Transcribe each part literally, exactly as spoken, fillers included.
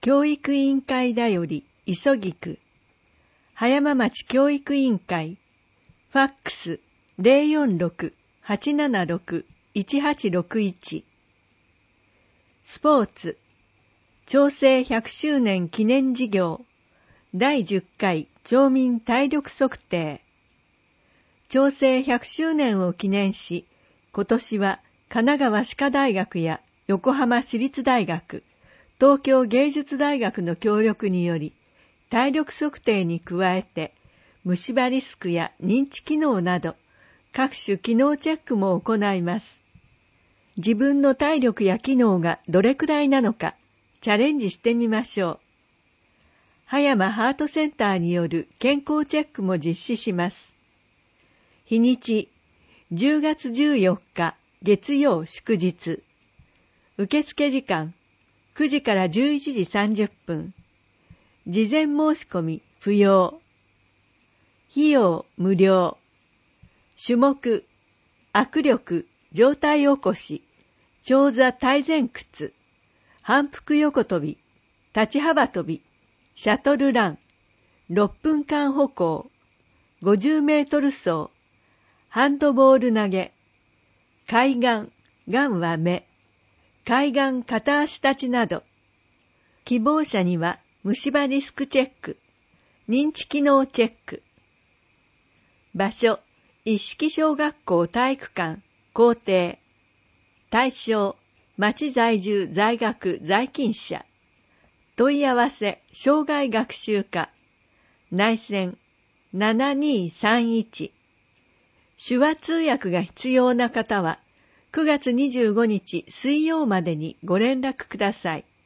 教育委員会だより急ぎく、葉山町教育委員会、ファックス ゼロよんろく はちななろく いちはちろくいち。スポーツ、長征ひゃくしゅうねん記念事業、だいじゅっかい町民体力測定。長征ひゃくしゅうねんを記念し、今年は神奈川歯科大学や横浜市立大学、東京芸術大学の協力により、体力測定に加えて、虫歯リスクや認知機能など、各種機能チェックも行います。自分の体力や機能がどれくらいなのか、チャレンジしてみましょう。葉山ハートセンターによる健康チェックも実施します。日にち、じゅうがつじゅうよっか月曜祝日。受付時間、くじからじゅういちじさんじゅっぷん。事前申し込み不要。費用無料。種目、握力、上体起こし、長座体前屈、反復横跳び、立ち幅跳び、シャトルラン、ろっぷんかん歩行、ごじゅうメートル走、ハンドボール投げ、海岸、ガンは目、海岸片足立ちなど、希望者には虫歯リスクチェック、認知機能チェック。場所、一色小学校体育館、校庭。対象、町在住在学在勤者。問い合わせ、障害学習課。内線、ななにさんいち。手話通訳が必要な方は、くがつにじゅうごにち水曜までにご連絡ください。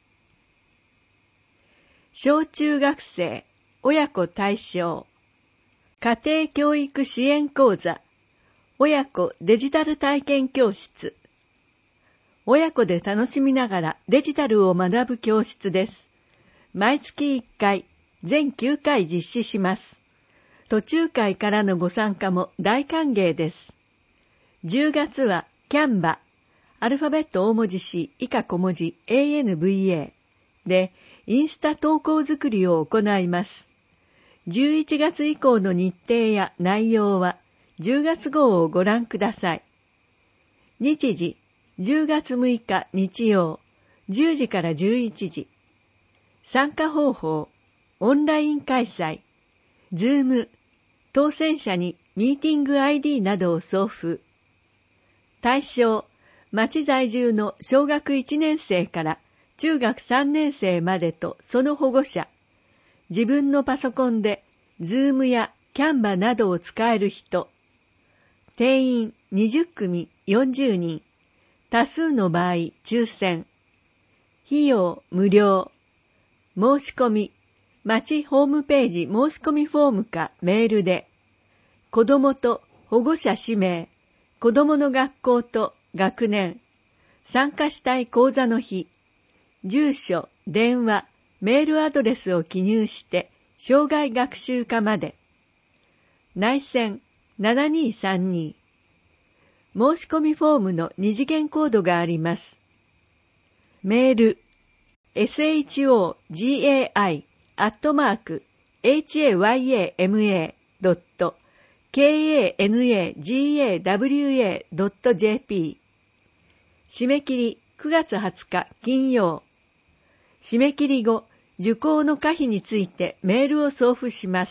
小中学生、親子対象。家庭教育支援講座、親子デジタル体験教室。親子で楽しみながらデジタルを学ぶ教室です。毎月いっかい、全きゅうかい実施します。途中回からのご参加も大歓迎です。じゅうがつはキャンバ、アルファベット大文字 C 以下小文字 エーエヌブイエー でインスタ投稿作りを行います。じゅういちがつ以降の日程や内容はじゅうがつ号をご覧ください。日時、じゅうがつむいか日曜、じゅうじからじゅういちじ。参加方法、オンライン開催、ズーム、当選者にミーティング アイディー などを送付。対象、町在住の小学いちねん生から中学さんねん生までとその保護者。自分のパソコンで、ズームやキャンバなどを使える人。定員にじゅっくみよんじゅうにん。多数の場合、抽選。費用無料。申し込み、町ホームページ申し込みフォームかメールで、子どもと保護者氏名、子どもの学校と学年、参加したい講座の日、住所、電話、メールアドレスを記入して、障害学習課まで。内線ななにさんに。申し込みフォームの二次元コードがあります。メール、エスエイチオージェーアイ アットマーク エイチエーワイエーエムエー ドット ケーエーエヌエージーエーダブリューエー ドット ジェーピー。締め切りくがつはつか金曜。締め切り後、受講の可否についてメールを送付します。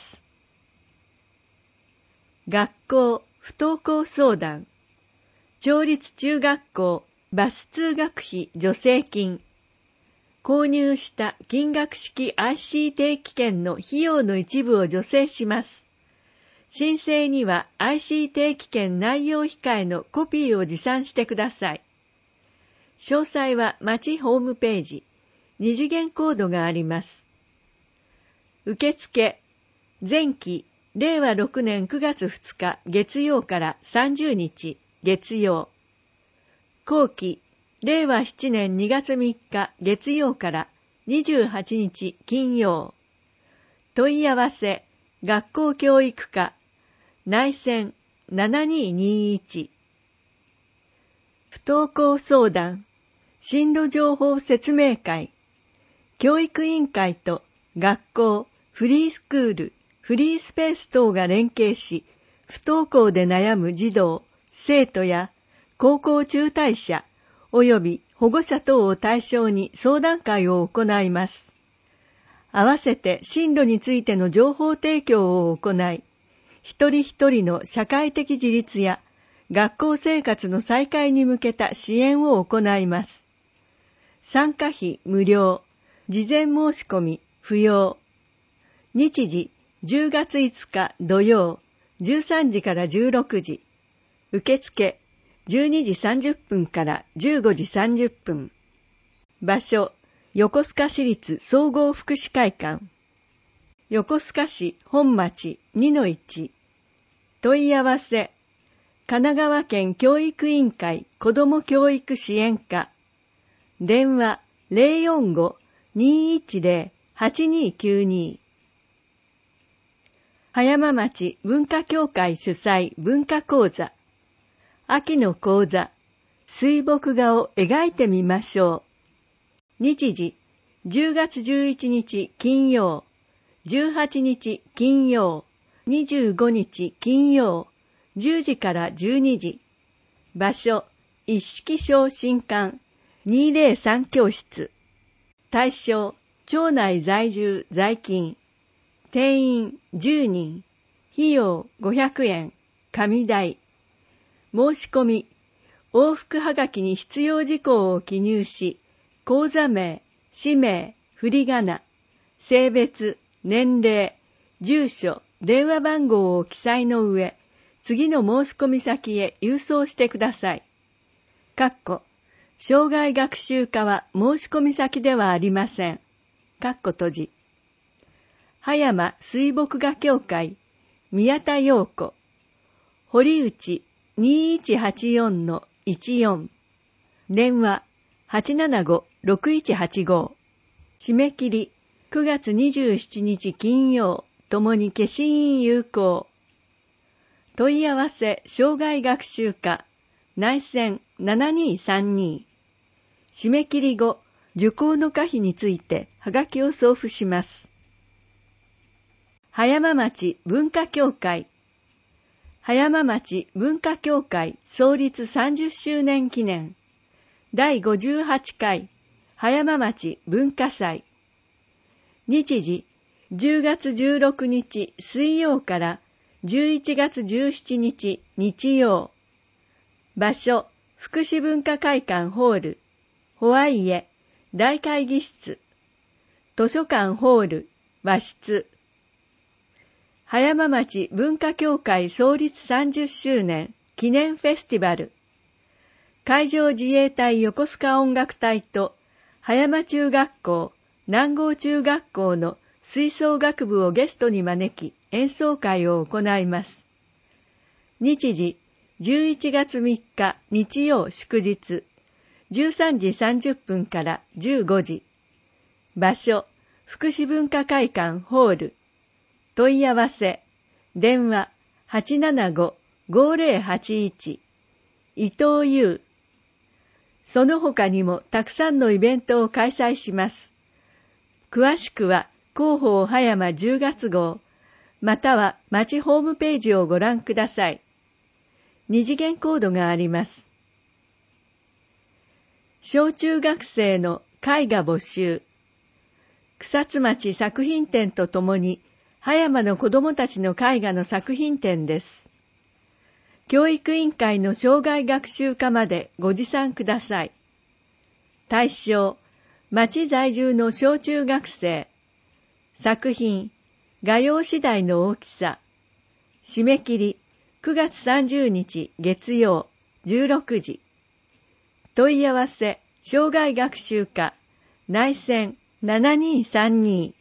学校不登校相談。町立中学校バス通学費助成金。購入した金額式 アイシー 定期券の費用の一部を助成します。申請には アイシー 定期券内容控えのコピーを持参してください。詳細は町ホームページ、二次元コードがあります。受付、前期、れいわろくねんくがつふつか月曜からさんじゅうにち月曜。後期、れいわななねんにがつみっか月曜からにじゅうはちにち金曜。問い合わせ、学校教育課、内線ななににいち。不登校相談、進路情報説明会、 教育委員会と学校、フリースクール、フリースペース等が連携し、不登校で悩む児童、生徒や高校中退者及び保護者等を対象に相談会を行います。合わせて進路についての情報提供を行い、一人一人の社会的自立や学校生活の再開に向けた支援を行います。参加費無料、事前申し込み不要。日時じゅうがついつか土曜、じゅうさんじからじゅうろくじ。受付じゅうにじさんじゅっぷんからじゅうごじさんじゅっぷん。場所、横須賀市立総合福祉会館。横須賀市本町 にのいち。問い合わせ、神奈川県教育委員会子ども教育支援課。電話 ゼロよんご にーいちゼロ はちにーきゅうに。葉山町文化協会主催文化講座。秋の講座、水墨画を描いてみましょう。日時、じゅうがつじゅういちにち金曜、じゅうはちにち金曜、にじゅうごにち金曜、じゅうじからじゅうにじ。場所、一色小新館にひゃくさん教室。対象、町内在住在勤。定員じゅうにん。費用ごひゃくえん。紙代。申し込み、往復はがきに必要事項を記入し、口座名、氏名、振り仮名、性別、年齢、住所、電話番号を記載の上、次の申し込み先へ郵送してください。かっこ、障害学習課は申し込み先ではありません。かっこ閉じ。葉山水墨画協会、宮田陽子、堀内 にいちはちよんのいちよん。電話 はちななご ろくいちはちご。締め切りくがつにじゅうしちにち金曜、ともに消印有効。問い合わせ障害学習課内線ななにーさんに。締め切り後、受講の可否についてはがきを送付します。葉山町文化協会。葉山町文化協会創立さんじゅっしゅうねん記念だいごじゅうはちかい葉山町文化祭。日時じゅうがつじゅうろくにち水曜からじゅういちがつじゅうしちにち日曜。場所、福祉文化会館ホール、ホワイエ、大会議室、図書館ホール、和室。葉山町文化協会創立さんじゅっしゅうねん記念フェスティバル。海上自衛隊横須賀音楽隊と葉山中学校、南郷中学校の吹奏楽部をゲストに招き演奏会を行います。日時じゅういちがつみっか日曜祝日じゅうさんじさんじゅっぷんからじゅうごじ。場所、福祉文化会館ホール。問い合わせ、電話 はちななご ごぜろはちいち。伊藤優。その他にもたくさんのイベントを開催します。詳しくは広報葉山じゅうがつ号、または町ホームページをご覧ください。二次元コードがあります。小中学生の絵画募集。草津町作品展とともに葉山の子どもたちの絵画の作品展です。教育委員会の障害学習課までご持参ください。対象、町在住の小中学生。作品、画用紙台の大きさ。締め切り、くがつさんじゅうにち月曜、じゅうろくじ。問い合わせ、障害学習課、内線ななにーさんに。